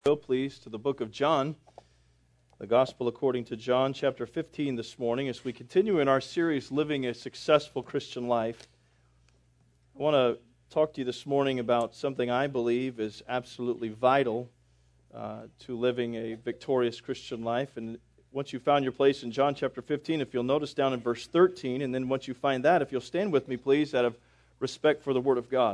Go please to the book of John, the Gospel according to John, chapter 15 this morning, as we continue in our series, Living a Successful Christian Life. I want to talk to you this morning about something I believe is absolutely vital to living a victorious Christian life. And once you found your place in John chapter 15, if you'll notice down in verse 13, and then once you find that, if you'll stand with me, please, out of respect for the Word of God.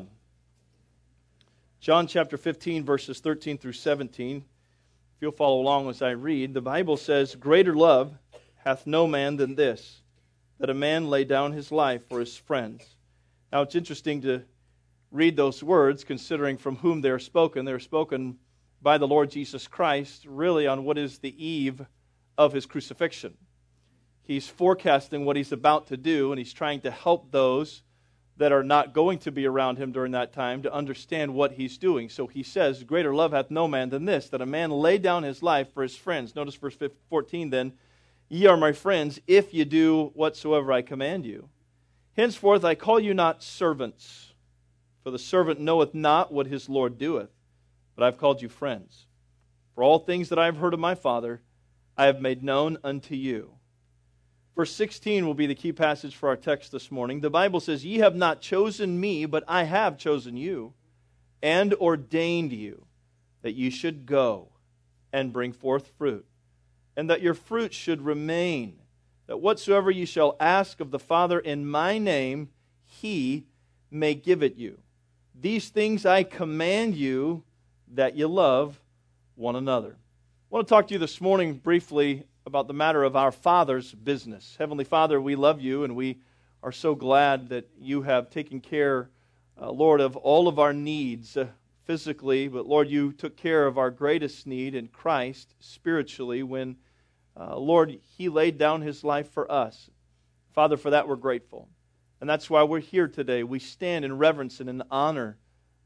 John chapter 15, verses 13 through 17. If you'll follow along as I read, the Bible says, "Greater love hath no man than this, that a man lay down his life for his friends." Now it's interesting to read those words, considering from whom they are spoken. They are spoken by the Lord Jesus Christ, really on what is the eve of His crucifixion. He's forecasting what He's about to do, and He's trying to help those that are not going to be around Him during that time to understand what He's doing. So He says, "Greater love hath no man than this, that a man lay down his life for his friends." Notice verse 14 then, "Ye are my friends, if ye do whatsoever I command you. Henceforth I call you not servants, for the servant knoweth not what his Lord doeth, but I have called you friends. For all things that I have heard of my Father, I have made known unto you." Verse 16 will be the key passage for our text this morning. The Bible says, "Ye have not chosen me, but I have chosen you, and ordained you, that ye should go and bring forth fruit, and that your fruit should remain, that whatsoever ye shall ask of the Father in my name, He may give it you. These things I command you, that ye love one another." I want to talk to you this morning briefly about the matter of our Father's business. Heavenly Father, we love you, and we are so glad that you have taken care, Lord, of all of our needs physically, but Lord, you took care of our greatest need in Christ spiritually when, Lord, He laid down His life for us. Father, for that we're grateful. And that's why we're here today. We stand in reverence and in honor,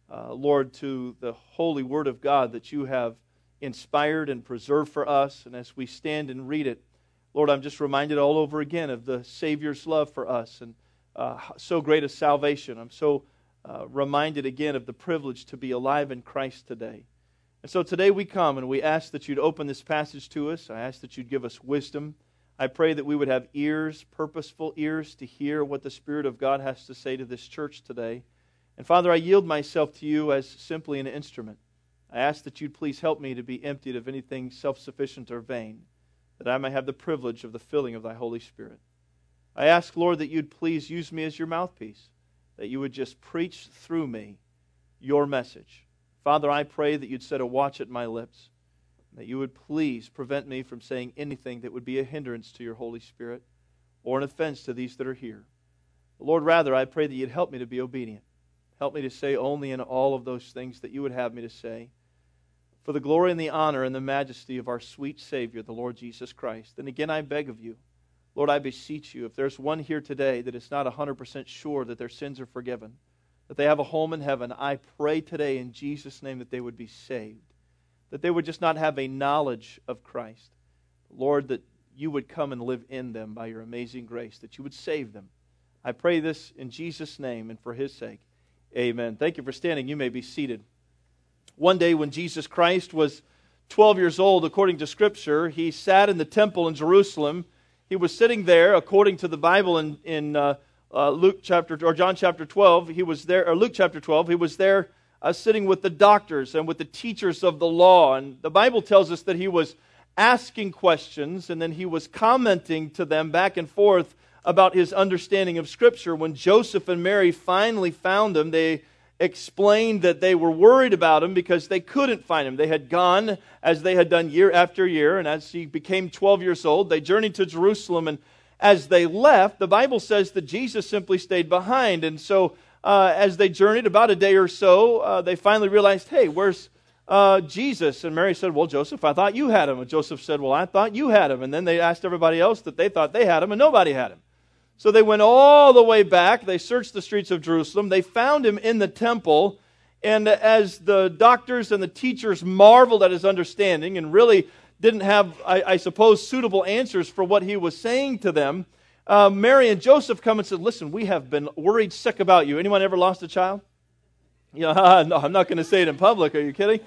Lord, to the holy Word of God that you have inspired and preserved for us. And as we stand and read it, Lord, I'm just reminded all over again of the Savior's love for us and so great a salvation. I'm so reminded again of the privilege to be alive in Christ today. And so today we come and we ask that you'd open this passage to us. I ask that you'd give us wisdom. I pray that we would have ears, purposeful ears, to hear what the Spirit of God has to say to this church today. And Father, I yield myself to you as simply an instrument. I ask that you'd please help me to be emptied of anything self-sufficient or vain, that I may have the privilege of the filling of thy Holy Spirit. I ask, Lord, that you'd please use me as your mouthpiece, that you would just preach through me your message. Father, I pray that you'd set a watch at my lips, that you would please prevent me from saying anything that would be a hindrance to your Holy Spirit or an offense to these that are here. Lord, rather, I pray that you'd help me to be obedient. Help me to say only and all of those things that you would have me to say, for the glory and the honor and the majesty of our sweet Savior, the Lord Jesus Christ. And again, I beg of you, Lord, I beseech you, if there's one here today that is not 100% sure that their sins are forgiven, that they have a home in heaven, I pray today in Jesus' name that they would be saved, that they would just not have a knowledge of Christ. Lord, that you would come and live in them by your amazing grace, that you would save them. I pray this in Jesus' name and for His sake. Amen. Thank you for standing. You may be seated. One day when Jesus Christ was 12 years old, according to Scripture, He sat in the temple in Jerusalem. He was sitting there, according to the Bible in John chapter 12. He was there, or Luke chapter 12. He was there sitting with the doctors and with the teachers of the law. And the Bible tells us that He was asking questions, and then He was commenting to them back and forth about His understanding of Scripture. When Joseph and Mary finally found Him, they explained that they were worried about Him because they couldn't find Him. They had gone, as they had done year after year, and as He became 12 years old, they journeyed to Jerusalem, and as they left, the Bible says that Jesus simply stayed behind. And so as they journeyed about a day or so, they finally realized, hey, where's Jesus? And Mary said, well, Joseph, I thought you had Him. And Joseph said, well, I thought you had Him. And then they asked everybody else that they thought they had Him, and nobody had Him. So they went all the way back. They searched the streets of Jerusalem. They found Him in the temple. And as the doctors and the teachers marveled at His understanding and really didn't have, I suppose, suitable answers for what He was saying to them, Mary and Joseph come and said, listen, we have been worried sick about you. Anyone ever lost a child? No, I'm not going to say it in public. Are you kidding?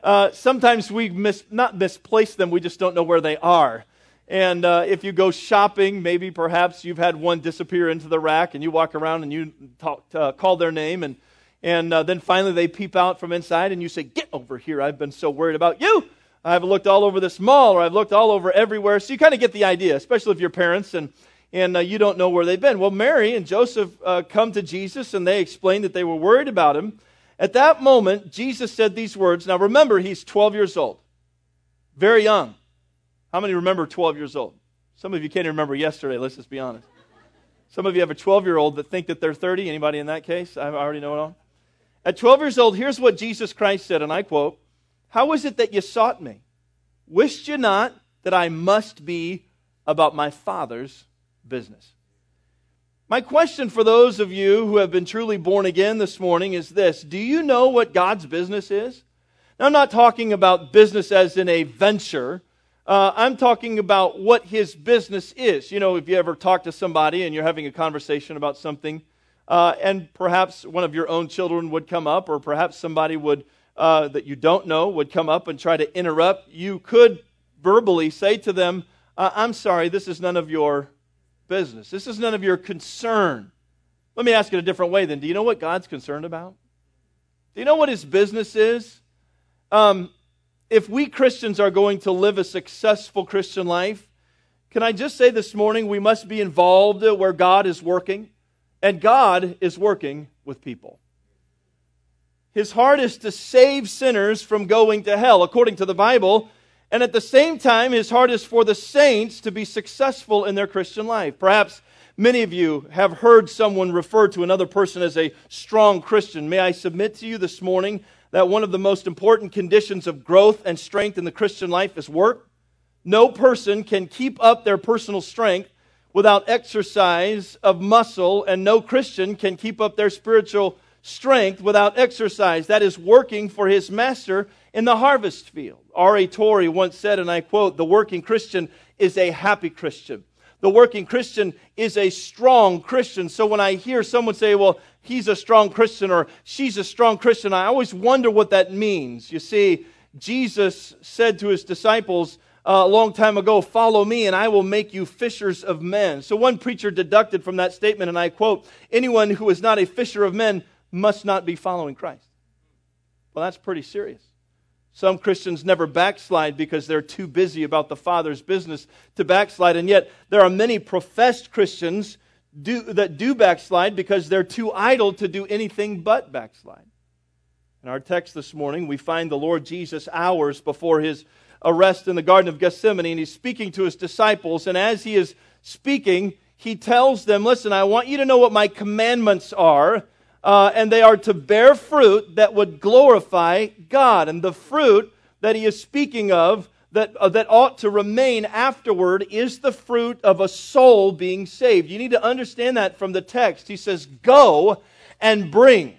sometimes we not misplace them, we just don't know where they are. And if you go shopping, maybe perhaps you've had one disappear into the rack, and you walk around and you call their name, and then finally they peep out from inside, and you say, "Get over here, I've been so worried about you. I've looked all over this mall, or I've looked all over everywhere." So you kind of get the idea, especially if you're parents and you don't know where they've been. Well, Mary and Joseph come to Jesus, and they explained that they were worried about him. At that moment, Jesus said these words. Now remember, he's 12 years old. Very young. How many remember 12 years old? Some of you can't even remember yesterday, let's just be honest. Some of you have a 12-year-old that think that they're 30. Anybody in that case? I already know it all. At 12 years old, here's what Jesus Christ said, and I quote, "How is it that you sought me? Wished you not that I must be about my Father's business?" My question for those of you who have been truly born again this morning is this: do you know what God's business is? Now, I'm not talking about business as in a venture. I'm talking about what His business is. You know, if you ever talk to somebody and you're having a conversation about something, and perhaps one of your own children would come up, or perhaps somebody would that you don't know would come up and try to interrupt, you could verbally say to them, "I'm sorry, this is none of your business. This is none of your concern." Let me ask it a different way then. Do you know what God's concerned about? Do you know what His business is? If we Christians are going to live a successful Christian life, can I just say this morning, we must be involved where God is working, and God is working with people. His heart is to save sinners from going to hell, according to the Bible, and at the same time, His heart is for the saints to be successful in their Christian life. Perhaps many of you have heard someone refer to another person as a strong Christian. May I submit to you this morning that one of the most important conditions of growth and strength in the Christian life is work. No person can keep up their personal strength without exercise of muscle, and no Christian can keep up their spiritual strength without exercise. That is working for his master in the harvest field. R.A. Torrey once said, and I quote, "The working Christian is a happy Christian. The working Christian is a strong Christian." So when I hear someone say, "Well, he's a strong Christian," or "she's a strong Christian," I always wonder what that means. You see, Jesus said to His disciples a long time ago, "Follow me and I will make you fishers of men." So one preacher deducted from that statement, and I quote, "Anyone who is not a fisher of men must not be following Christ." Well, that's pretty serious. Some Christians never backslide because they're too busy about the Father's business to backslide. And yet, there are many professed Christians that do backslide because they're too idle to do anything but backslide. In our text this morning, we find the Lord Jesus hours before His arrest in the Garden of Gethsemane, and He's speaking to His disciples. And as He is speaking, He tells them, "Listen, I want you to know what my commandments are. And they are to bear fruit that would glorify God." And the fruit that He is speaking of that ought to remain afterward is the fruit of a soul being saved. You need to understand that from the text. He says, "Go and bring."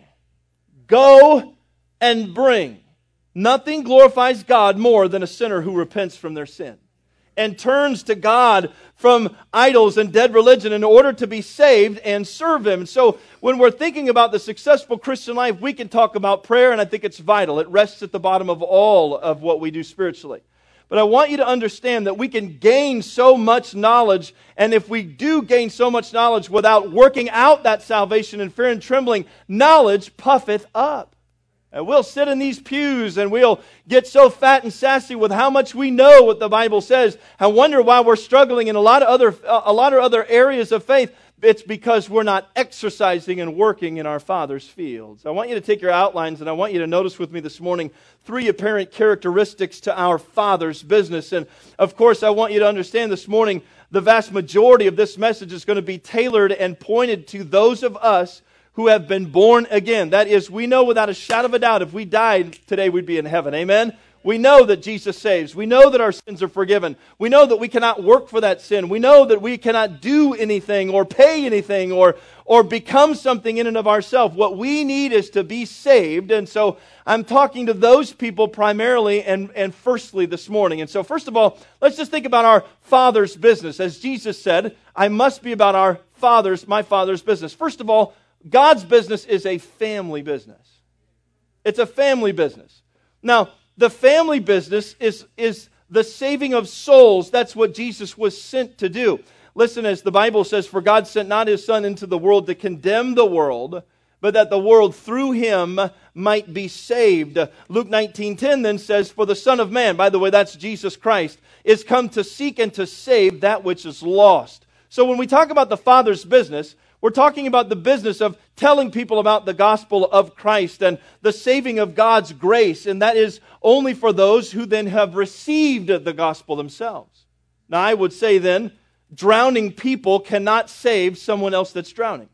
Go and bring. Nothing glorifies God more than a sinner who repents from their sin and turns to God from idols and dead religion in order to be saved and serve Him. So when we're thinking about the successful Christian life, we can talk about prayer, and I think it's vital. It rests at the bottom of all of what we do spiritually. But I want you to understand that we can gain so much knowledge, and if we do gain so much knowledge without working out that salvation in fear and trembling, knowledge puffeth up. And we'll sit in these pews and we'll get so fat and sassy with how much we know what the Bible says. I wonder why we're struggling in a lot of other areas of faith. It's because we're not exercising and working in our Father's fields. I want you to take your outlines, and I want you to notice with me this morning 3 apparent characteristics to our Father's business. And of course, I want you to understand this morning the vast majority of this message is going to be tailored and pointed to those of us who have been born again. That is, we know without a shadow of a doubt if we died today, we'd be in heaven. Amen? We know that Jesus saves. We know that our sins are forgiven. We know that we cannot work for that sin. We know that we cannot do anything or pay anything or become something in and of ourselves. What we need is to be saved. And so I'm talking to those people primarily and firstly this morning. And so first of all, let's just think about our Father's business. As Jesus said, I must be about my Father's business. First of all, God's business is a family business. It's a family business. Now, the family business is the saving of souls. That's what Jesus was sent to do. Listen, as the Bible says, for God sent not his Son into the world to condemn the world, but that the world through him might be saved. Luke 19:10 then says, for the Son of Man, by the way, that's Jesus Christ, is come to seek and to save that which is lost. So when we talk about the Father's business, we're talking about the business of telling people about the gospel of Christ and the saving of God's grace, and that is only for those who then have received the gospel themselves. Now I would say then, drowning people cannot save someone else that's drowning.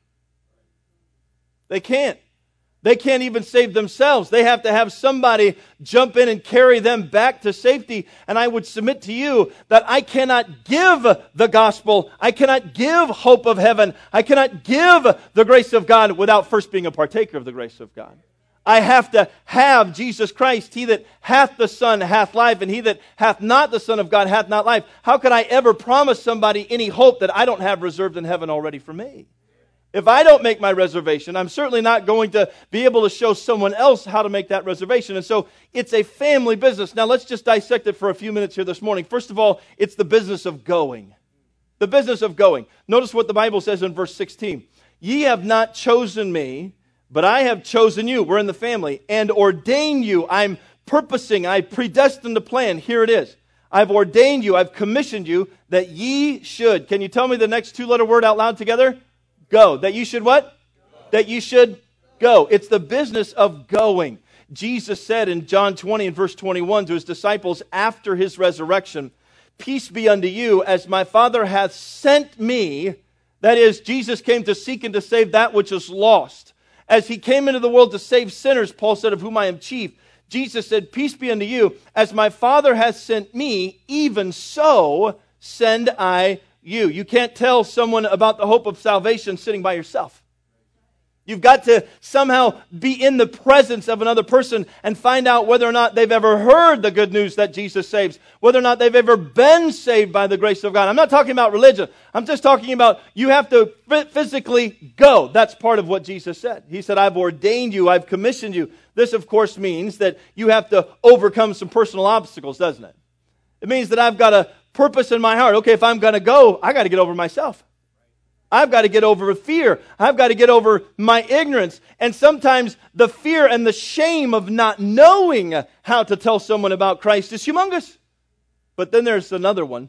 They can't. They can't even save themselves. They have to have somebody jump in and carry them back to safety. And I would submit to you that I cannot give the gospel. I cannot give hope of heaven. I cannot give the grace of God without first being a partaker of the grace of God. I have to have Jesus Christ. He that hath the Son hath life, and he that hath not the Son of God hath not life. How could I ever promise somebody any hope that I don't have reserved in heaven already for me? If I don't make my reservation, I'm certainly not going to be able to show someone else how to make that reservation. And so it's a family business. Now let's just dissect it for a few minutes here this morning. First of all, it's the business of going. The business of going. Notice what the Bible says in verse 16. Ye have not chosen me, but I have chosen you. We're in the family. And ordained you. I'm purposing. I predestined the plan. Here it is. I've ordained you. I've commissioned you that ye should. Can you tell me the next two-letter word out loud together? Go. That you should what? Go. That you should go. It's the business of going. Jesus said in John 20 and verse 21 to his disciples after his resurrection, peace be unto you, as my Father hath sent me. That is, Jesus came to seek and to save that which is lost. As he came into the world to save sinners, Paul said, of whom I am chief. Jesus said, peace be unto you, as my Father hath sent me, even so send I you. You can't tell someone about the hope of salvation sitting by yourself. You've got to somehow be in the presence of another person and find out whether or not they've ever heard the good news that Jesus saves, whether or not they've ever been saved by the grace of God. I'm not talking about religion. I'm just talking about you have to physically go. That's part of what Jesus said. He said, I've ordained you, I've commissioned you. This, of course, means that you have to overcome some personal obstacles, doesn't it? It means that I've got a purpose in my heart. Okay, if I'm going to go, I got to get over myself. I've got to get over fear. I've got to get over my ignorance. And sometimes the fear and the shame of not knowing how to tell someone about Christ is humongous. But then there's another one.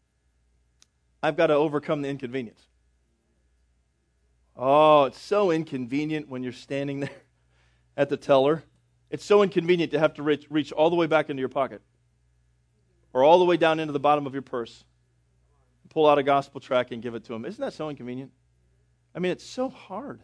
I've got to overcome the inconvenience. Oh, it's so inconvenient when you're standing there at the teller. It's so inconvenient to have to reach all the way back into your pocket, or all the way down into the bottom of your purse, pull out a gospel tract and give it to them. Isn't that so inconvenient? I mean, it's so hard.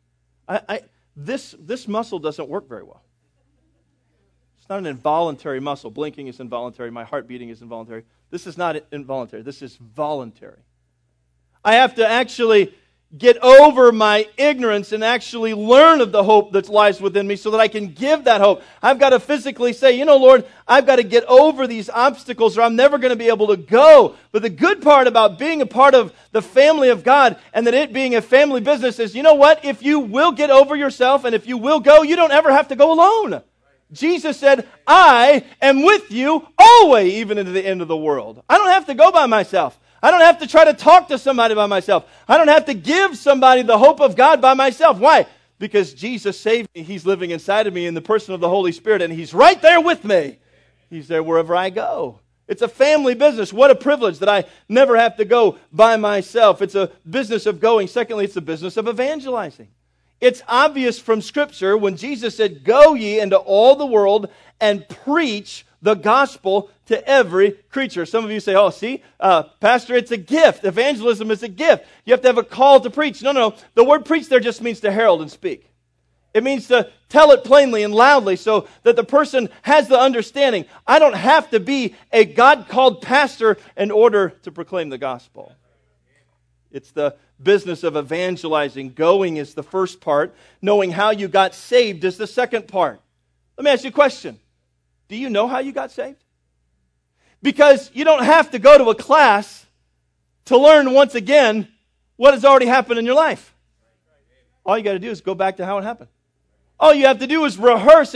This muscle doesn't work very well. It's not an involuntary muscle. Blinking is involuntary. My heart beating is involuntary. This is not involuntary. This is voluntary. I have to actually get over my ignorance and actually learn of the hope that lies within me so that I can give that hope. I've got to physically say, you know, Lord, I've got to get over these obstacles or I'm never going to be able to go. But the good part about being a part of the family of God and that it being a family business is, you know what? If you will get over yourself and if you will go, you don't ever have to go alone. Jesus said, I am with you always, even into the end of the world. I don't have to go by myself. I don't have to try to talk to somebody by myself. I don't have to give somebody the hope of God by myself. Why? Because Jesus saved me. He's living inside of me in the person of the Holy Spirit, and He's right there with me. He's there wherever I go. It's a family business. What a privilege that I never have to go by myself. It's a business of going. Secondly, it's a business of evangelizing. It's obvious from Scripture when Jesus said, go ye into all the world and preach the gospel to every creature. Some of you say, oh, see, Pastor, it's a gift. Evangelism is a gift. You have to have a call to preach. No. The word preach there just means to herald and speak. It means to tell it plainly and loudly so that the person has the understanding. I don't have to be a God-called pastor in order to proclaim the gospel. It's the business of evangelizing. Going is the first part. Knowing how you got saved is the second part. Let me ask you a question. Do you know how you got saved? Because you don't have to go to a class to learn once again what has already happened in your life. All you got to do is go back to how it happened. All you have to do is rehearse and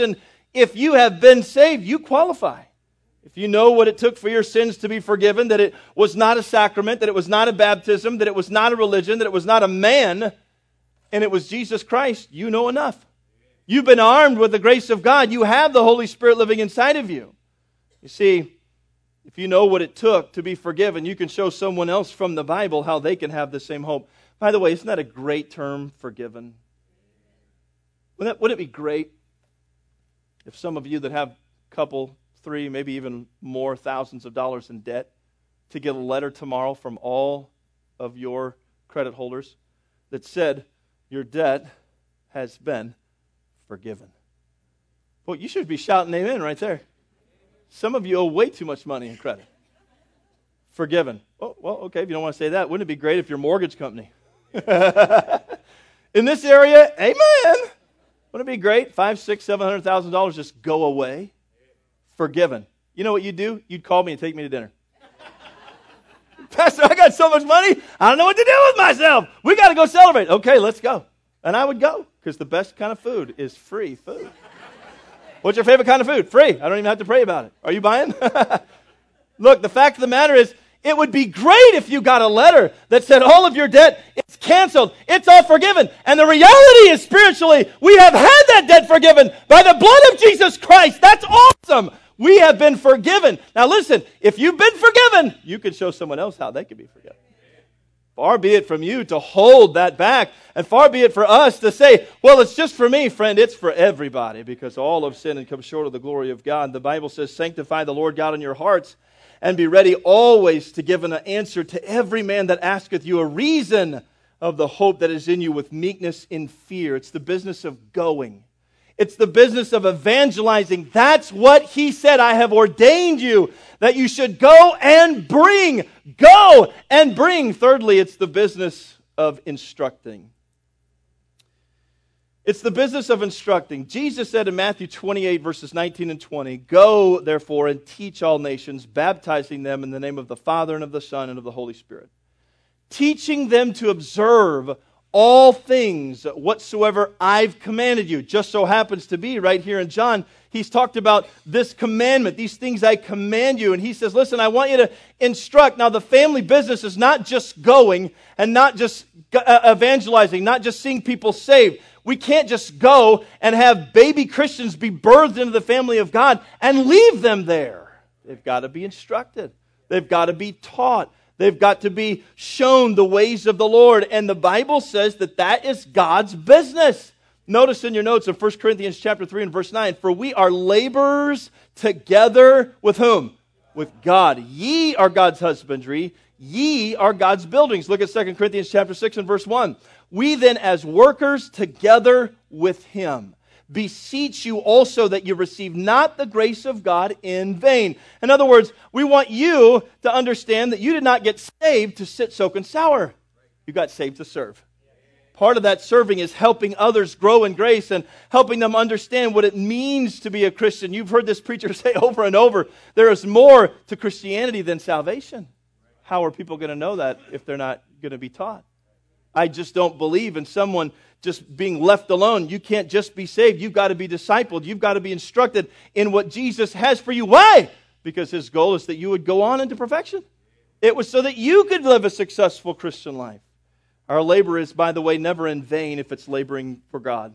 if you have been saved, you qualify. If you know what it took for your sins to be forgiven, that it was not a sacrament, that it was not a baptism, that it was not a religion, that it was not a man, and it was Jesus Christ, you know enough. You've been armed with the grace of God. You have the Holy Spirit living inside of you. You see, if you know what it took to be forgiven, you can show someone else from the Bible how they can have the same hope. By the way, isn't that a great term, forgiven? Wouldn't it be great if some of you that have a couple, 3, maybe even more thousands of dollars in debt, to get a letter tomorrow from all of your credit holders that said, your debt has been forgiven. Well, you should be shouting amen right there. Some of you owe way too much money in credit. Forgiven. Oh, well, okay, if you don't want to say that, wouldn't it be great if your mortgage company? In this area, amen. Wouldn't it be great? $500,000, $600,000, $700,000 just go away. Forgiven. You know what you'd do? You'd call me and take me to dinner. Pastor, I got so much money, I don't know what to do with myself. We got to go celebrate. Okay, let's go. And I would go, because the best kind of food is free food. What's your favorite kind of food? Free. I don't even have to pray about it. Are you buying? Look, the fact of the matter is, it would be great if you got a letter that said all of your debt, it's canceled, it's all forgiven. And the reality is, spiritually, we have had that debt forgiven by the blood of Jesus Christ. That's awesome. We have been forgiven. Now listen, if you've been forgiven, you can show someone else how they can be forgiven. Far be it from you to hold that back, and far be it for us to say, well, it's just for me. Friend, it's for everybody, because all have sinned and come short of the glory of God. The Bible says, sanctify the Lord God in your hearts, and be ready always to give an answer to every man that asketh you a reason of the hope that is in you with meekness in fear. It's the business of going. It's the business of evangelizing. That's what he said. I have ordained you that you should go and bring. Go and bring. Thirdly, it's the business of instructing. It's the business of instructing. Jesus said in Matthew 28, verses 19 and 20, go, therefore, and teach all nations, baptizing them in the name of the Father and of the Son and of the Holy Spirit, teaching them to observe all things whatsoever I've commanded you. Just so happens to be right here in John, he's talked about this commandment, these things I command you. And he says, listen, I want you to instruct. Now, the family business is not just going and not just evangelizing, not just seeing people saved. We can't just go and have baby Christians be birthed into the family of God and leave them there. They've got to be instructed. They've got to be taught. They've got to be shown the ways of the Lord. And the Bible says that that is God's business. Notice in your notes in 1 Corinthians chapter 3 and verse 9, for we are laborers together with whom? With God. Ye are God's husbandry. Ye are God's buildings. Look at 2 Corinthians chapter 6 and verse 1. We then as workers together with Him beseech you also that you receive not the grace of God in vain. In other words, we want you to understand that you did not get saved to sit, soak, and sour. You got saved to serve. Part of that serving is helping others grow in grace and helping them understand what it means to be a Christian. You've heard this preacher say over and over, there is more to Christianity than salvation. How are people going to know that if they're not going to be taught? I just don't believe in someone just being left alone. You can't just be saved. You've got to be discipled. You've got to be instructed in what Jesus has for you. Why? Because His goal is that you would go on into perfection. It was so that you could live a successful Christian life. Our labor is, by the way, never in vain if it's laboring for God.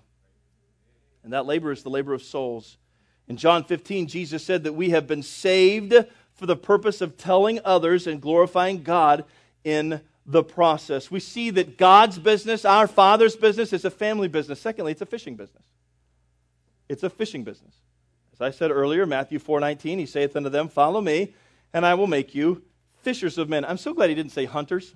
And that labor is the labor of souls. In John 15, Jesus said that we have been saved for the purpose of telling others and glorifying God in the process. We see that God's business, our Father's business, is a family business. Secondly, it's a fishing business. It's a fishing business. As I said earlier, Matthew 4:19, He saith unto them, follow me, and I will make you fishers of men. I'm so glad He didn't say hunters.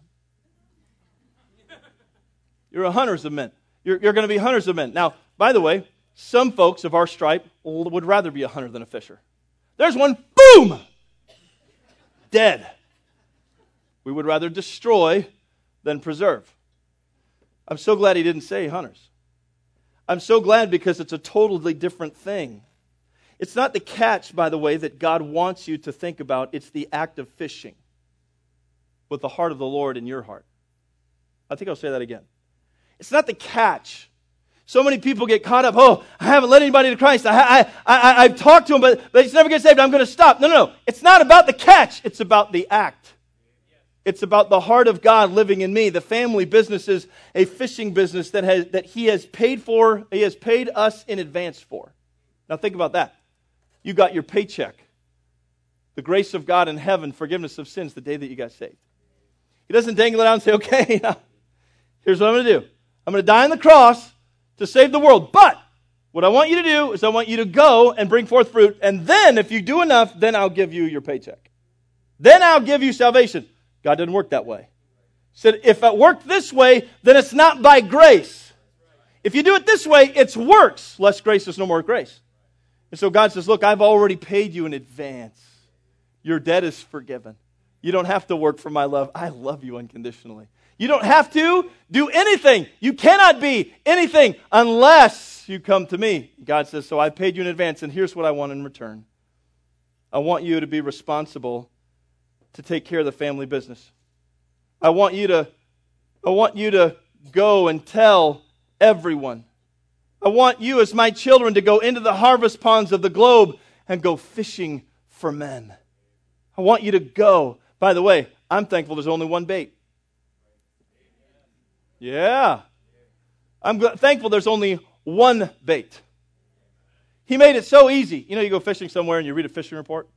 You're a hunters of men. You're going to be hunters of men. Now, by the way, some folks of our stripe would rather be a hunter than a fisher. There's one, boom! Dead. We would rather destroy than preserve. I'm so glad He didn't say hunters. I'm so glad because it's a totally different thing. It's not the catch, by the way, that God wants you to think about. It's the act of fishing with the heart of the Lord in your heart. I think I'll say that again. It's not the catch. So many people get caught up. Oh, I haven't led anybody to Christ. I've talked to them, but they just never get saved. I'm going to stop. No. It's not about the catch. It's about the act. It's about the heart of God living in me. The family business is a fishing business that He has paid for. He has paid us in advance for. Now think about that. You got your paycheck. The grace of God in heaven, forgiveness of sins the day that you got saved. He doesn't dangle it out and say, okay, now, here's what I'm going to do. I'm going to die on the cross to save the world. But what I want you to do is I want you to go and bring forth fruit. And then if you do enough, then I'll give you your paycheck. Then I'll give you salvation. God didn't work that way. He said, if it worked this way, then it's not by grace. If you do it this way, it's works. Less grace is no more grace. And so God says, look, I've already paid you in advance. Your debt is forgiven. You don't have to work for my love. I love you unconditionally. You don't have to do anything. You cannot be anything unless you come to me. God says, so I paid you in advance, and here's what I want in return. I want you to be responsible to take care of the family business. I want you to go and tell everyone. I want you as my children to go into the harvest ponds of the globe and go fishing for men. I want you to go. By the way, I'm thankful there's only one bait. Yeah. I'm thankful there's only one bait. He made it so easy. You know, you go fishing somewhere and you read a fishing report.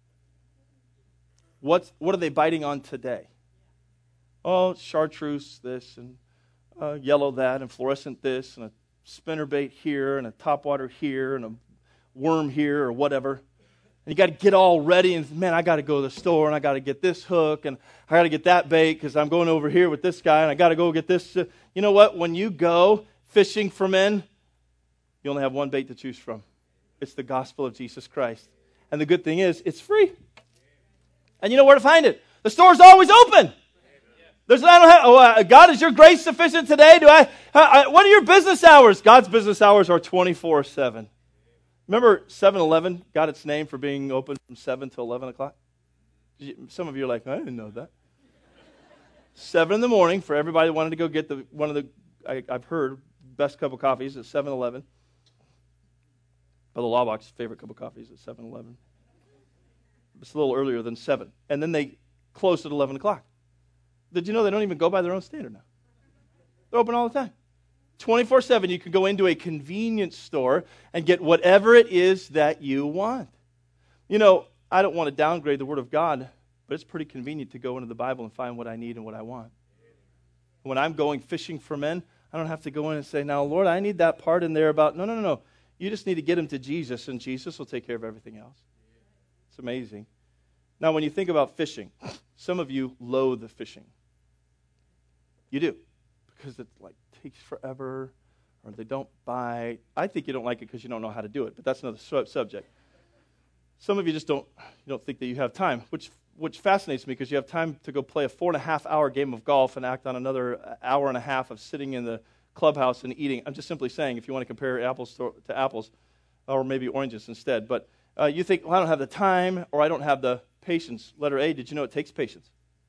What are they biting on today? Oh, chartreuse this, and yellow that, and fluorescent this, and a spinnerbait here, and a topwater here, and a worm here, or whatever. And you got to get all ready, and man, I got to go to the store, and I got to get this hook, and I got to get that bait, because I'm going over here with this guy, and I got to go get this. You know what? When you go fishing for men, you only have one bait to choose from. It's the gospel of Jesus Christ. And the good thing is, it's free. And you know where to find it. The store's always open. God, is your grace sufficient today? What are your business hours? God's business hours are 24/7. Remember 7-Eleven got its name for being open from 7 to 11 o'clock? Some of you are like, I didn't know that. 7 in the morning for everybody who wanted to go get I've heard, best cup of coffees at 7-Eleven. Brother Laubach's favorite cup of coffee is at 7-Eleven. It's a little earlier than 7. And then they closed at 11 o'clock. Did you know they don't even go by their own standard now? They're open all the time. 24/7, you can go into a convenience store and get whatever it is that you want. You know, I don't want to downgrade the Word of God, but it's pretty convenient to go into the Bible and find what I need and what I want. When I'm going fishing for men, I don't have to go in and say, now, Lord, I need that part in there about, no. You just need to get them to Jesus, and Jesus will take care of everything else. It's amazing. Now, when you think about fishing, some of you loathe fishing. You do, because it takes forever, or they don't bite. I think you don't like it because you don't know how to do it, but that's another subject. Some of you just don't think that you have time, which fascinates me, because you have time to go play a 4.5-hour game of golf and act on another hour and a half of sitting in the clubhouse and eating. I'm just simply saying, if you want to compare apples to apples, or maybe oranges instead, but you think, well, I don't have the time, or I don't have the patience. Letter A, did you know it takes patience?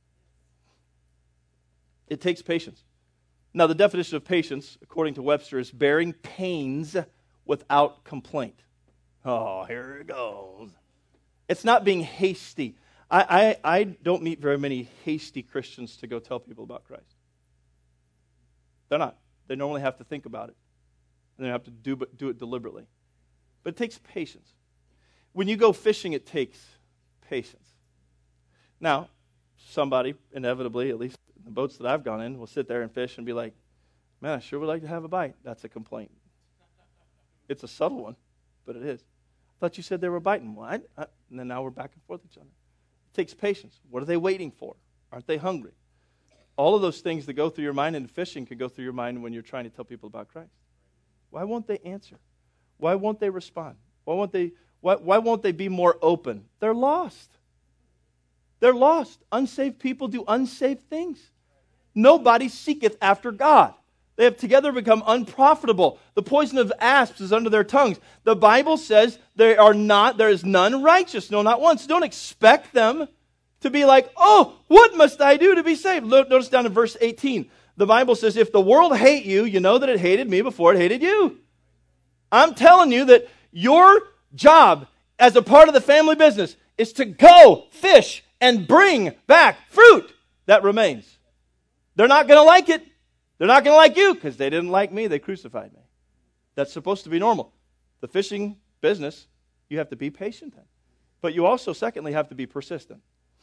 It takes patience. Now, the definition of patience, according to Webster, is bearing pains without complaint. Oh, here it goes. It's not being hasty. I don't meet very many hasty Christians to go tell people about Christ. They're not. They normally have to think about it. And they have to do it deliberately. But it takes patience. When you go fishing, it takes patience. Now, somebody, inevitably, at least the boats that I've gone in, will sit there and fish and be like, man, I sure would like to have a bite. That's a complaint. It's a subtle one, but it is. I thought you said they were biting. Well, and then now we're back and forth with each other. It takes patience. What are they waiting for? Aren't they hungry? All of those things that go through your mind in fishing can go through your mind when you're trying to tell people about Christ. Why won't they answer? Why won't they respond? Why won't they be more open? They're lost. They're lost. Unsaved people do unsaved things. Nobody seeketh after God. They have together become unprofitable. The poison of asps is under their tongues. The Bible says there is none righteous, no, not one. So don't expect them to be like, oh, what must I do to be saved? Notice down in verse 18. The Bible says, if the world hate you, you know that it hated me before it hated you. I'm telling you that your job as a part of the family business is to go fish and bring back fruit that remains. They're not going to like it. They're not going to like you because they didn't like me. They crucified me. That's supposed to be normal. The fishing business, you have to be patient in. But you also, secondly, have to be persistent.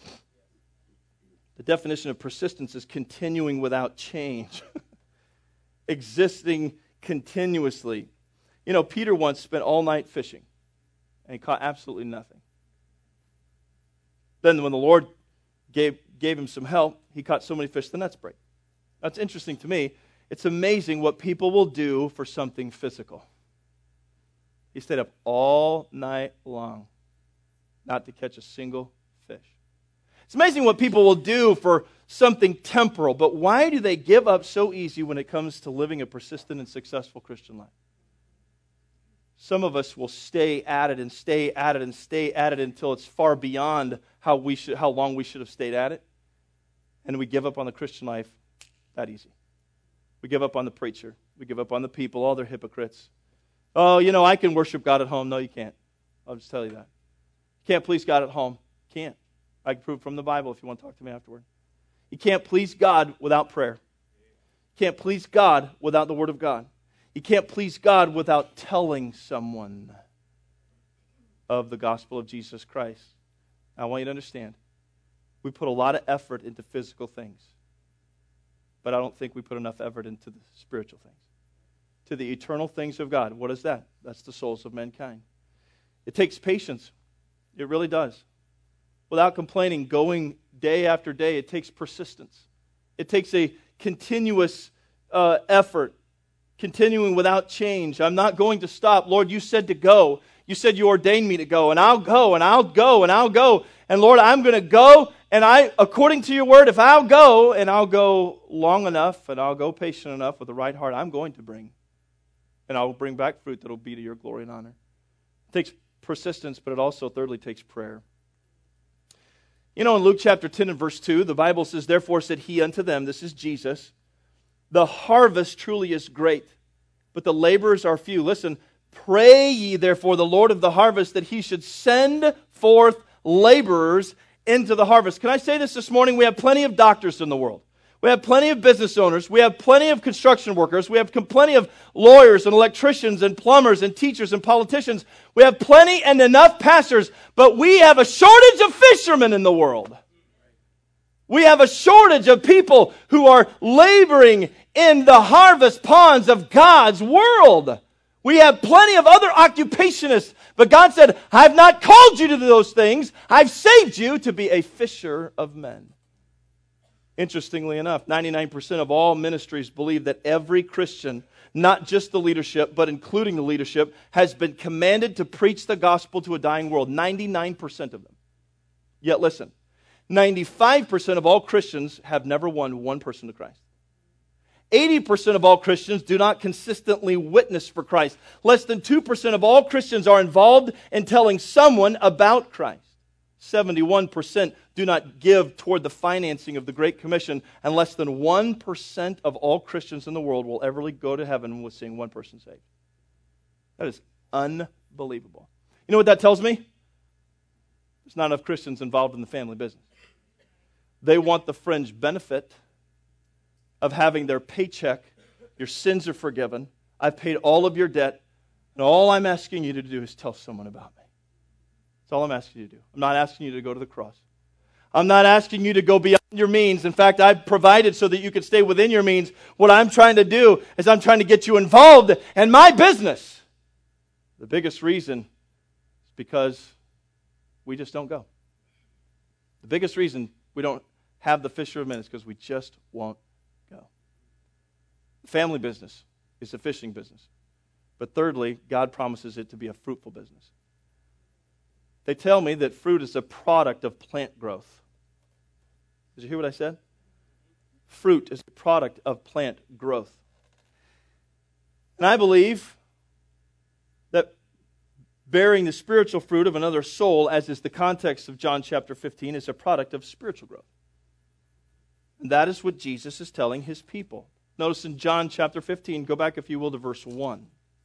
The definition of persistence is continuing without change. Existing continuously. You know, Peter once spent all night fishing, and he caught absolutely nothing. Then when the Lord gave him some help, he caught so many fish, the nets break. That's interesting to me. It's amazing what people will do for something physical. He stayed up all night long, not to catch a single fish. It's amazing what people will do for something temporal, but why do they give up so easy when it comes to living a persistent and successful Christian life? Some of us will stay at it and stay at it and stay at it until it's far beyond how long we should have stayed at it. And we give up on the Christian life that easy. We give up on the preacher. We give up on the people. All they're hypocrites. Oh, you know, I can worship God at home. No, you can't. I'll just tell you that. You can't please God at home. Can't. I can prove from the Bible if you want to talk to me afterward. You can't please God without prayer. You can't please God without the Word of God. You can't please God without telling someone of the gospel of Jesus Christ. I want you to understand, we put a lot of effort into physical things, but I don't think we put enough effort into the spiritual things, to the eternal things of God. What is that? That's the souls of mankind. It takes patience. It really does. Without complaining, going day after day, it takes persistence. It takes a continuous effort, continuing without change. I'm not going to stop. Lord, you said to go. You said you ordained me to go, and I'll go, and I'll go, and I'll go. And Lord, I'm going to go, and according to your word, if I'll go, and I'll go long enough, and I'll go patient enough with the right heart, I'm going to bring. And I'll bring back fruit that will be to your glory and honor. It takes persistence, but it also, thirdly, takes prayer. You know, in Luke chapter 10 and verse 2, the Bible says, therefore said he unto them, this is Jesus, the harvest truly is great, but the laborers are few. Listen, pray ye therefore the Lord of the harvest that he should send forth laborers into the harvest. Can I say this morning? We have plenty of doctors in the world. We have plenty of business owners. We have plenty of construction workers. We have plenty of lawyers and electricians and plumbers and teachers and politicians. We have plenty and enough pastors, but we have a shortage of fishermen in the world. We have a shortage of people who are laboring in the harvest ponds of God's world. We have plenty of other occupationists, but God said, I have not called you to those things. I've saved you to be a fisher of men. Interestingly enough, 99% of all ministries believe that every Christian, not just the leadership, but including the leadership, has been commanded to preach the gospel to a dying world. 99% of them. Yet listen, 95% of all Christians have never won one person to Christ. 80% of all Christians do not consistently witness for Christ. Less than 2% of all Christians are involved in telling someone about Christ. 71% do not give toward the financing of the Great Commission, and less than 1% of all Christians in the world will ever go to heaven with seeing one person saved. That is unbelievable. You know what that tells me? There's not enough Christians involved in the family business. They want the fringe benefit of having their paycheck, your sins are forgiven, I've paid all of your debt, and all I'm asking you to do is tell someone about me. That's all I'm asking you to do. I'm not asking you to go to the cross. I'm not asking you to go beyond your means. In fact, I've provided so that you can stay within your means. What I'm trying to do is I'm trying to get you involved in my business. The biggest reason is because we just don't go. The biggest reason we don't have the fisher of men is because we just won't go. The family business is a fishing business. But thirdly, God promises it to be a fruitful business. They tell me that fruit is a product of plant growth. Did you hear what I said? Fruit is a product of plant growth. And I believe that bearing the spiritual fruit of another soul, as is the context of John chapter 15, is a product of spiritual growth. And that is what Jesus is telling his people. Notice in John chapter 15, go back if you will to verse 1.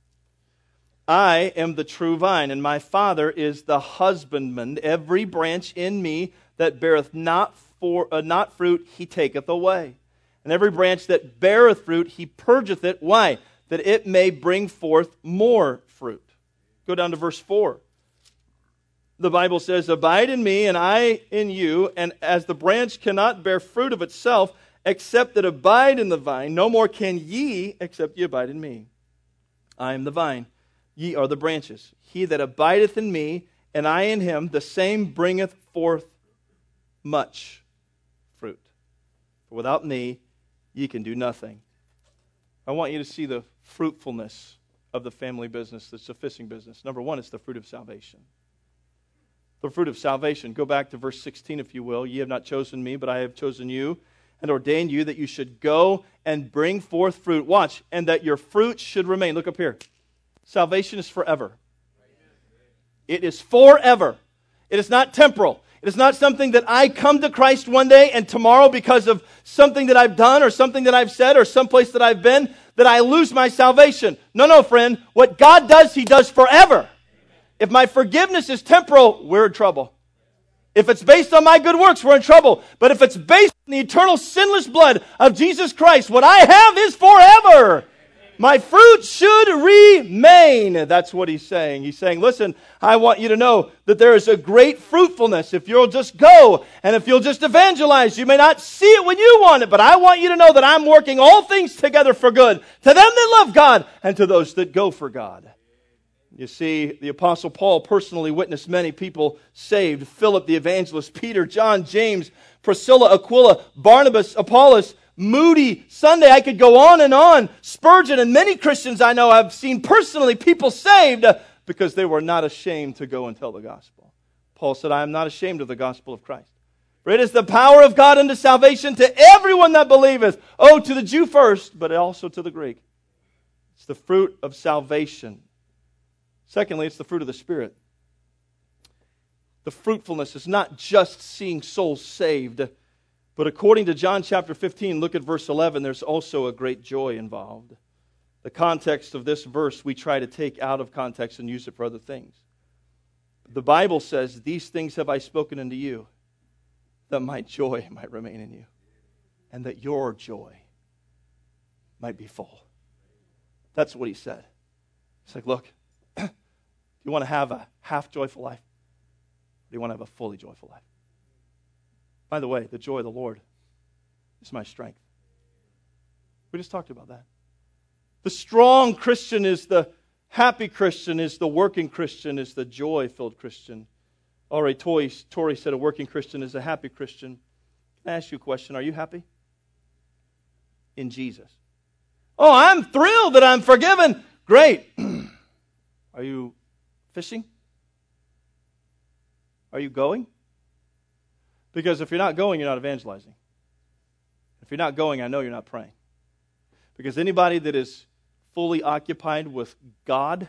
I am the true vine, and my Father is the husbandman. Every branch in me that beareth not fruit, he taketh away. And every branch that beareth fruit, he purgeth it. Why? That it may bring forth more fruit. Go down to verse 4. The Bible says, abide in me, and I in you, and as the branch cannot bear fruit of itself, except that abide in the vine, no more can ye, except ye abide in me. I am the vine, ye are the branches. He that abideth in me, and I in him, the same bringeth forth much fruit. For without me, ye can do nothing. I want you to see the fruitfulness of the family business, the fishing business. Number one, it's the fruit of salvation. The fruit of salvation. Go back to verse 16, if you will. Ye have not chosen me, but I have chosen you, and ordained you that you should go and bring forth fruit. Watch. And that your fruit should remain. Look up here. Salvation is forever. It is forever. It is not temporal. It is not something that I come to Christ one day and tomorrow, because of something that I've done or something that I've said or someplace that I've been, that I lose my salvation. No, friend. What God does, He does forever. If my forgiveness is temporal, we're in trouble. If it's based on my good works, we're in trouble. But if it's based on the eternal sinless blood of Jesus Christ, what I have is forever. My fruit should remain. That's what he's saying. He's saying, listen, I want you to know that there is a great fruitfulness if you'll just go and if you'll just evangelize. You may not see it when you want it, but I want you to know that I'm working all things together for good to them that love God and to those that go for God. You see, the Apostle Paul personally witnessed many people saved. Philip the evangelist, Peter, John, James, Priscilla, Aquila, Barnabas, Apollos, Moody, Sunday. I could go on and on. Spurgeon, and many Christians I know have seen personally people saved because they were not ashamed to go and tell the gospel. Paul said, I am not ashamed of the gospel of Christ. For it is the power of God unto salvation to everyone that believeth. Oh, to the Jew first, but also to the Greek. It's the fruit of salvation. Secondly, it's the fruit of the Spirit. The fruitfulness is not just seeing souls saved, but according to John chapter 15, look at verse 11, there's also a great joy involved. The context of this verse we try to take out of context and use it for other things. The Bible says, these things have I spoken unto you, that my joy might remain in you, and that your joy might be full. That's what he said. It's like, look, do you want to have a half joyful life? Or do you want to have a fully joyful life? By the way, the joy of the Lord is my strength. We just talked about that. The strong Christian is the happy Christian, is the working Christian, is the joy-filled Christian. R.A. Torrey said a working Christian is a happy Christian. Can I ask you a question? Are you happy? In Jesus. Oh, I'm thrilled that I'm forgiven. Great. Are you fishing? Are you going? Because if you're not going, you're not evangelizing. If you're not going, I know you're not praying. Because anybody that is fully occupied with God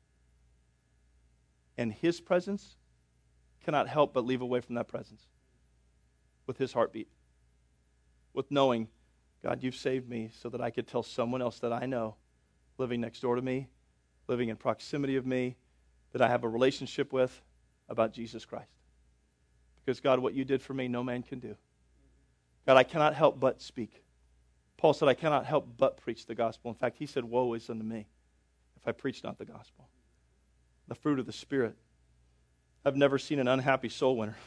and His presence cannot help but leave away from that presence with his heartbeat, with knowing, God, you've saved me so that I could tell someone else that I know, living next door to me, living in proximity of me, that I have a relationship with, about Jesus Christ. Because, God, what you did for me, no man can do. God, I cannot help but speak. Paul said, I cannot help but preach the gospel. In fact, he said, woe is unto me if I preach not the gospel. The fruit of the Spirit. I've never seen an unhappy soul winner.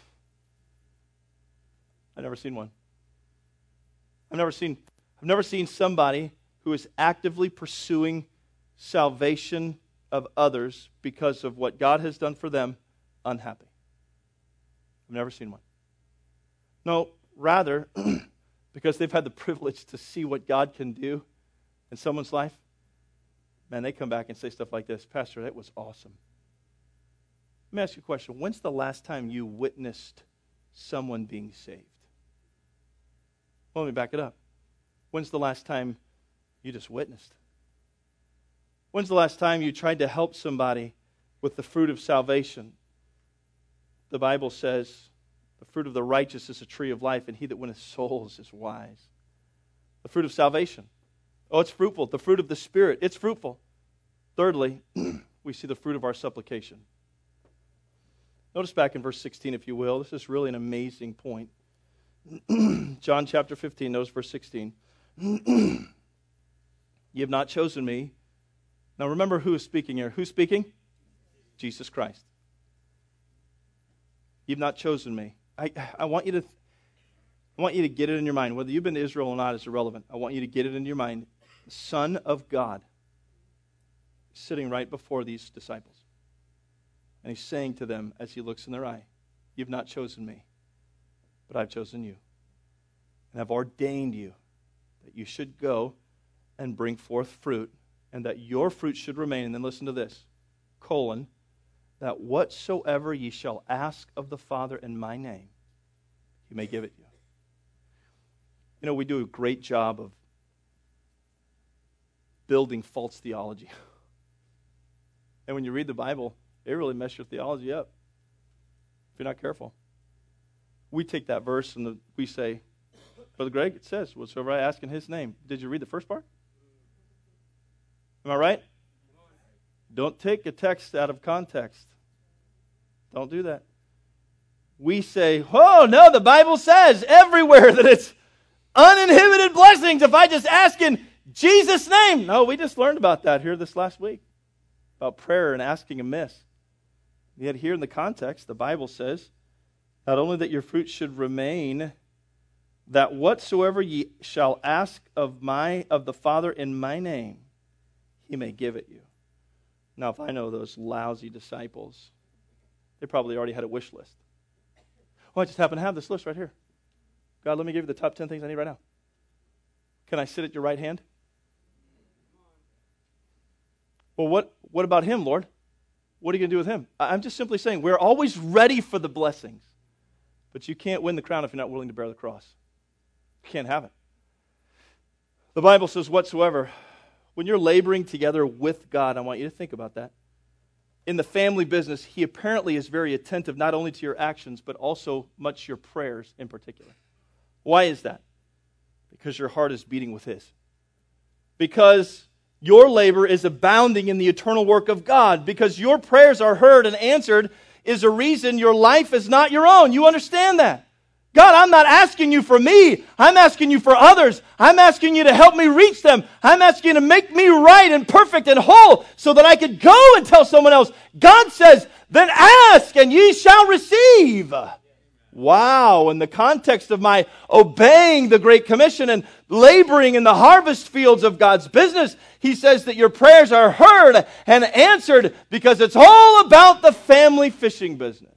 I've never seen one. I've never seen somebody who is actively pursuing salvation of others because of what God has done for them unhappy. I've never seen one. No, rather, because they've had the privilege to see what God can do in someone's life, man, they come back and say stuff like this, Pastor, that was awesome. Let me ask you a question. When's the last time you witnessed someone being saved? Well, let me back it up. When's the last time you just witnessed? When's the last time you tried to help somebody with the fruit of salvation? The Bible says The fruit of the righteous is a tree of life, and he that winneth souls is wise. The fruit of salvation. Oh, it's fruitful. The fruit of the Spirit, it's fruitful. Thirdly, we see the fruit of our supplication. Notice back in verse 16, if you will. This is really an amazing point. John chapter 15, notice verse 16. Ye have not chosen me. Now remember who is speaking here. Who's speaking? Jesus Christ. You've not chosen me. I want you to get it in your mind. Whether you've been to Israel or not is irrelevant. I want you to get it in your mind. The Son of God is sitting right before these disciples. And he's saying to them as he looks in their eye, you've not chosen me, but I've chosen you. And I've ordained you that you should go and bring forth fruit, and that your fruit should remain. And then listen to this, that whatsoever ye shall ask of the Father in my name, he may give it you. You know, we do a great job of building false theology. And when you read the Bible, it really messes your theology up if you're not careful. We take that verse and we say, Brother Greg, it says, whatsoever I ask in his name. Did you read the first part? Am I right? Don't take a text out of context. Don't do that. We say, oh, no, the Bible says everywhere that it's uninhibited blessings if I just ask in Jesus' name. No, we just learned about that here this last week, about prayer and asking amiss. Yet here in the context, the Bible says, not only that your fruit should remain, that whatsoever ye shall ask of the Father in my name, he may give it you. Now, if I know those lousy disciples, they probably already had a wish list. Well, I just happen to have this list right here. God, let me give you the top 10 things I need right now. Can I sit at your right hand? Well, what about him, Lord? What are you going to do with him? I'm just simply saying we're always ready for the blessings. But you can't win the crown if you're not willing to bear the cross. You can't have it. The Bible says whatsoever. When you're laboring together with God, I want you to think about that. In the family business, he apparently is very attentive not only to your actions, but also much your prayers in particular. Why is that? Because your heart is beating with his. Because your labor is abounding in the eternal work of God. Because your prayers are heard and answered is a reason your life is not your own. You understand that? God, I'm not asking you for me. I'm asking you for others. I'm asking you to help me reach them. I'm asking you to make me right and perfect and whole so that I could go and tell someone else. God says, then ask and ye shall receive. Wow, in the context of my obeying the Great Commission and laboring in the harvest fields of God's business, he says that your prayers are heard and answered because it's all about the family fishing business.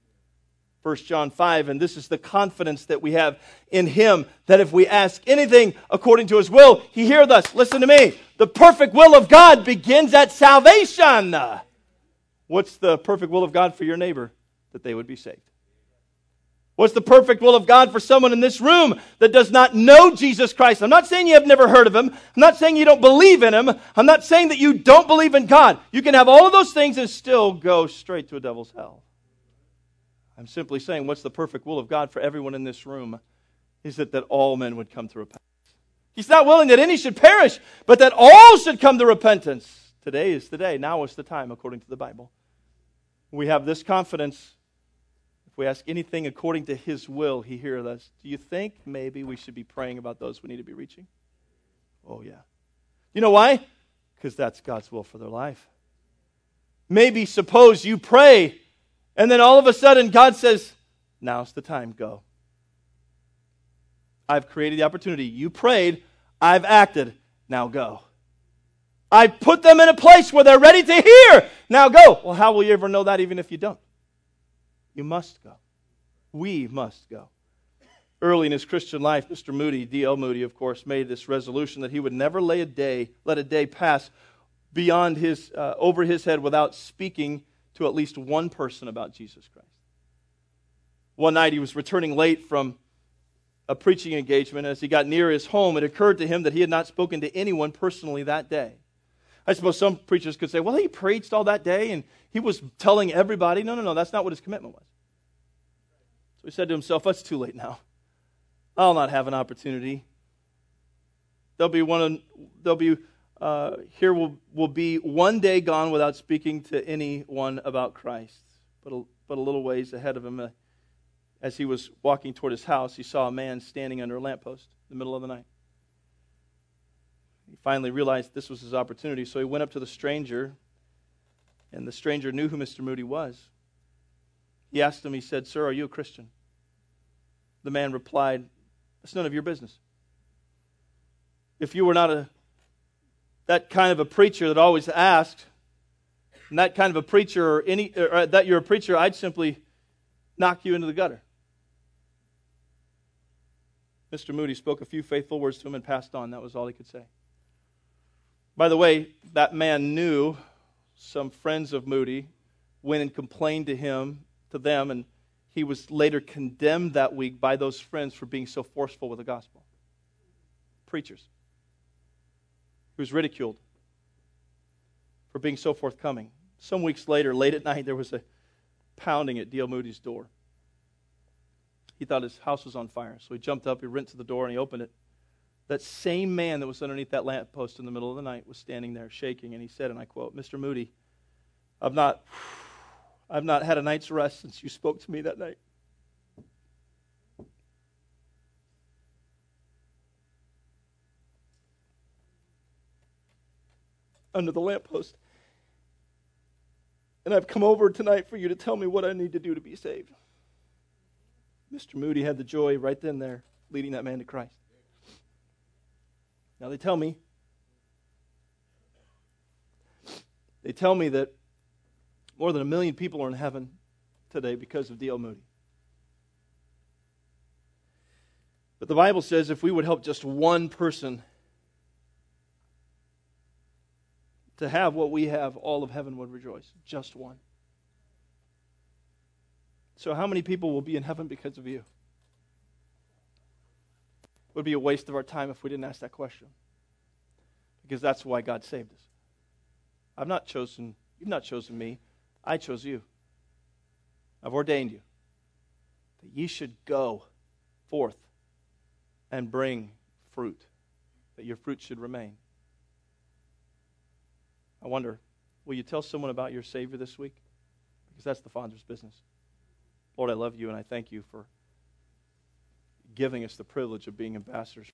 1 John 5, and this is the confidence that we have in him, that if we ask anything according to his will, he heareth us. Listen to me. The perfect will of God begins at salvation. What's the perfect will of God for your neighbor? That they would be saved. What's the perfect will of God for someone in this room that does not know Jesus Christ? I'm not saying you have never heard of him. I'm not saying you don't believe in him. I'm not saying that you don't believe in God. You can have all of those things and still go straight to a devil's hell. I'm simply saying what's the perfect will of God for everyone in this room is that all men would come to repentance. He's not willing that any should perish, but that all should come to repentance. Today is the day. Now is the time, according to the Bible. We have this confidence. If we ask anything according to his will, he heareth us. Do you think maybe we should be praying about those we need to be reaching? Oh, yeah. You know why? Because that's God's will for their life. Maybe suppose you pray, and then all of a sudden God says, now's the time, go. I've created the opportunity. You prayed, I've acted, now go. I put them in a place where they're ready to hear, now go. Well, how will you ever know that even if you don't? You must go. We must go. Early in his Christian life, Mr. Moody, D.L. Moody, of course, made this resolution that he would never let a day pass beyond over his head without speaking to at least one person about Jesus Christ. One night he was returning late from a preaching engagement. As he got near his home, it occurred to him that he had not spoken to anyone personally that day. I suppose some preachers could say, well, he preached all that day and he was telling everybody. No, that's not what his commitment was. So he said to himself, "It's too late now. I'll not have an opportunity. Here will be one day gone without speaking to anyone about Christ." But a little ways ahead of him, as he was walking toward his house, he saw a man standing under a lamppost in the middle of the night. He finally realized this was his opportunity, so he went up to the stranger, and the stranger knew who Mr. Moody was. He asked him, he said, "Sir, are you a Christian?" The man replied, "It's none of your business. If you were not that kind of a preacher that always asked, and that kind of a preacher, or that you're a preacher, I'd simply knock you into the gutter." Mr. Moody spoke a few faithful words to him and passed on. That was all he could say. By the way, that man knew some friends of Moody, went and complained to them, and he was later condemned that week by those friends for being so forceful with the gospel. Preachers. He was ridiculed for being so forthcoming. Some weeks later, late at night, there was a pounding at D.L. Moody's door. He thought his house was on fire, so he jumped up, he ran to the door, and he opened it. That same man that was underneath that lamppost in the middle of the night was standing there shaking, and he said, and I quote, "Mr. Moody, I've not had a night's rest since you spoke to me that night. Under the lamppost. And I've come over tonight for you to tell me what I need to do to be saved." Mr. Moody had the joy right then there, leading that man to Christ. Now they tell me that more than 1 million people are in heaven today because of D.L. Moody. But the Bible says if we would help just one person to have what we have, all of heaven would rejoice. Just one. So how many people will be in heaven because of you? It would be a waste of our time if we didn't ask that question. Because that's why God saved us. You've not chosen me. I chose you. I've ordained you. That ye should go forth and bring fruit. That your fruit should remain. I wonder, will you tell someone about your Savior this week? Because that's the Father's business. Lord, I love you and I thank you for giving us the privilege of being ambassadors